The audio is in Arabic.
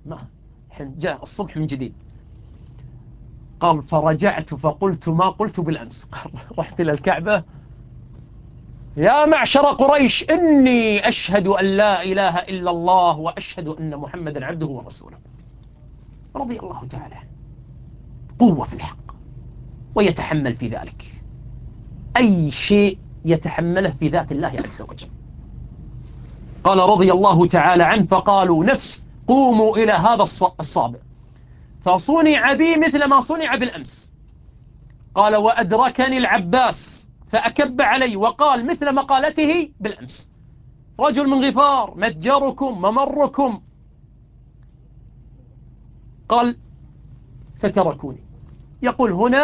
ما جاء الصبح من جديد. قال فرجعت فقلت ما قلت بالأمس. رحت إلى الكعبة: يا معشر قريش إني أشهد أن لا إله إلا الله وأشهد أن محمدا عبده ورسوله. رضي الله تعالى عنه. قوة في الحق، ويتحمل في ذلك أي شيء يتحمله في ذات الله عز وجل. قال رضي الله تعالى عنه: فقالوا نفس، قوموا إلى هذا الصابئ فصنع بي مثل ما صنع بالأمس. قال: وأدركني العباس فأكب علي وقال مثل مقالته بالأمس: رجل من غفار، متجركم ممركم. قال: فتركوني. يقول هنا